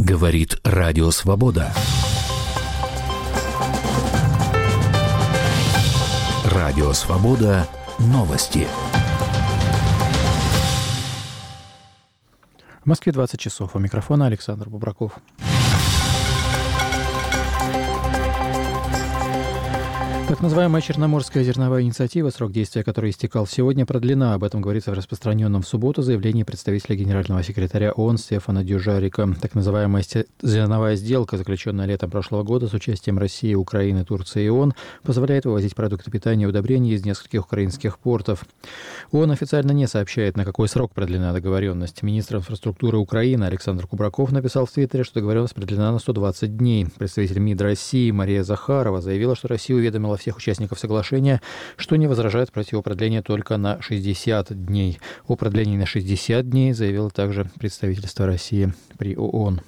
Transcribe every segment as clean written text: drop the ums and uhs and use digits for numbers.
Говорит Радио Свобода. Радио Свобода. Новости. В Москве 20 часов. У микрофона Александр Бубраков. Так называемая Черноморская зерновая инициатива, срок действия которой истекал сегодня, продлена. Об этом говорится в распространенном в субботу заявлении представителя генерального секретаря ООН Стефана Дюжарика. Так называемая зерновая сделка, заключенная летом прошлого года с участием России, Украины, Турции и ООН, позволяет вывозить продукты питания и удобрений из нескольких украинских портов. ООН официально не сообщает, на какой срок продлена договоренность. Министр инфраструктуры Украины Александр Кубраков написал в Твиттере, что договоренность продлена на 120 дней. Представитель МИД России Мария Захарова заявила, что Россия уведомила всех участников соглашения, что не возражает против его продления только на 60 дней. О продлении на 60 дней заявило также представительство России при ООН.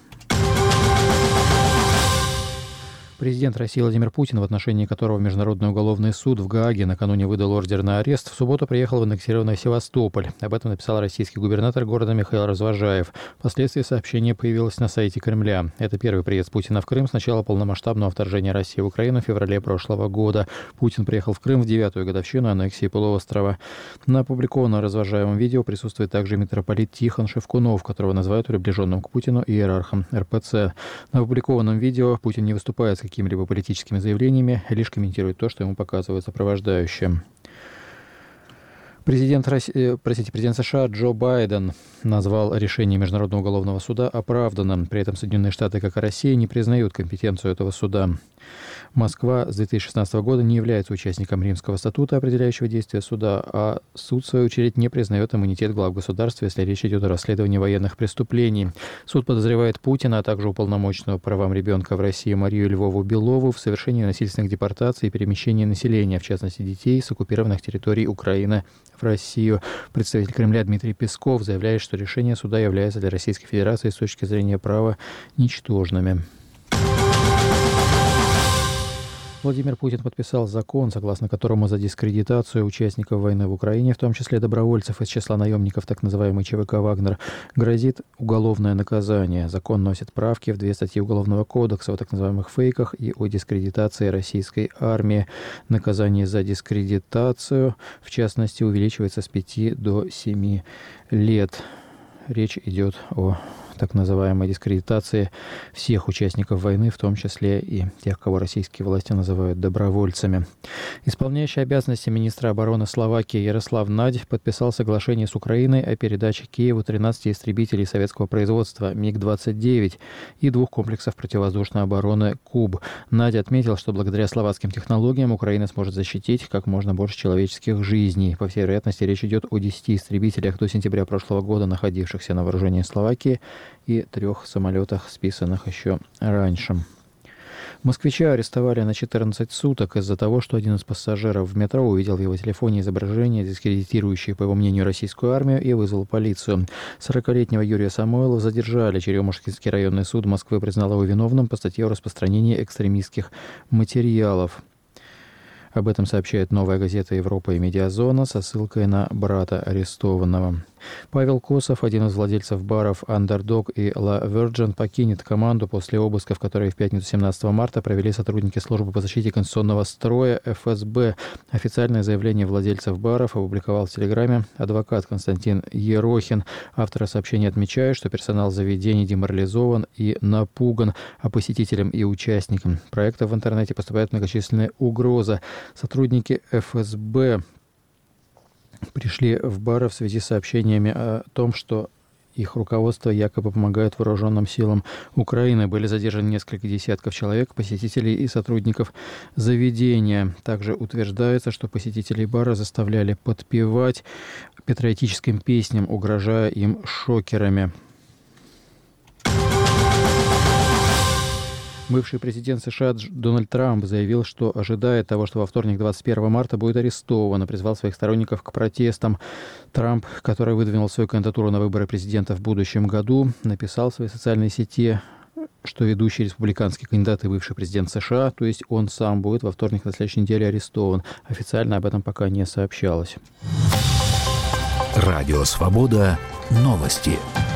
Президент России Владимир Путин, в отношении которого Международный уголовный суд в Гааге накануне выдал ордер на арест, в субботу приехал в аннексированный Севастополь. Об этом написал российский губернатор города Михаил Развожаев. Впоследствии сообщение появилось на сайте Кремля. Это первый приезд Путина в Крым с начала полномасштабного вторжения России в Украину в феврале прошлого года. Путин приехал в Крым в 9-ю годовщину аннексии полуострова. На опубликованном Развожаевом видео присутствует также митрополит Тихон Шевкунов, которого называют приближенным к Путину иерархом РПЦ. На опубликованном видео Путин не выступает с какими-либо политическими заявлениями, лишь комментирует то, что ему показывают сопровождающие. Президент США Джо Байден назвал решение Международного уголовного суда оправданным. При этом Соединенные Штаты, как и Россия, не признают компетенцию этого суда. Москва с 2016 года не является участником Римского статута, определяющего действия суда, а суд, в свою очередь, не признает иммунитет глав государства, если речь идет о расследовании военных преступлений. Суд подозревает Путина, а также уполномоченную по правам ребенка в России Марию Львову Белову в совершении насильственных депортаций и перемещении населения, в частности детей, с оккупированных территорий Украины в Россию. Представитель Кремля Дмитрий Песков заявляет, что решения суда являются для Российской Федерации с точки зрения права ничтожными. Владимир Путин подписал закон, согласно которому за дискредитацию участников войны в Украине, в том числе добровольцев из числа наемников так называемой ЧВК «Вагнер», грозит уголовное наказание. Закон носит правки в 2 статьи Уголовного кодекса о так называемых фейках и о дискредитации российской армии. Наказание за дискредитацию, в частности, увеличивается с 5 до 7 лет. Речь идет о так называемой дискредитации всех участников войны, в том числе и тех, кого российские власти называют добровольцами. Исполняющий обязанности министра обороны Словакии Ярослав Надь подписал соглашение с Украиной о передаче Киеву 13 истребителей советского производства МиГ-29 и 2 комплексов противовоздушной обороны «Куб». Надь отметил, что благодаря словацким технологиям Украина сможет защитить как можно больше человеческих жизней. По всей вероятности, речь идет о 10 истребителях до сентября прошлого года, находившихся на вооружении Словакии, и 3 самолетах, списанных еще раньше. Москвича арестовали на 14 суток из-за того, что один из пассажиров в метро увидел в его телефоне изображение, дискредитирующее, по его мнению, российскую армию, и вызвал полицию. 40-летнего Юрия Самойлова задержали. Черемушкинский районный суд Москвы признал его виновным по статье о распространении экстремистских материалов. Об этом сообщает «Новая газета Европа» и «Медиазона» со ссылкой на брата арестованного. Павел Косов, один из владельцев баров «Андердог» и «Ла Virgin», покинет команду после обысков, которые в пятницу 17 марта провели сотрудники службы по защите конституционного строя ФСБ. Официальное заявление владельцев баров опубликовал в Телеграме адвокат Константин Ерохин. Авторы сообщения отмечают, что персонал заведений деморализован и напуган, а посетителям и участникам проекта в интернете поступают многочисленные угрозы. Сотрудники ФСБ пришли в бары в связи с сообщениями о том, что их руководство якобы помогает вооруженным силам Украины. Были задержаны несколько десятков человек, посетителей и сотрудников заведения. Также утверждается, что посетителей бара заставляли подпевать патриотическим песням, угрожая им шокерами. Бывший президент США Дональд Трамп заявил, что ожидает того, что во вторник, 21 марта, будет арестован, и призвал своих сторонников к протестам. Трамп, который выдвинул свою кандидатуру на выборы президента в будущем году, написал в своей социальной сети, что ведущий республиканский кандидат и бывший президент США, то есть он сам, будет во вторник на следующей неделе арестован. Официально об этом пока не сообщалось. Радио «Свобода». Новости.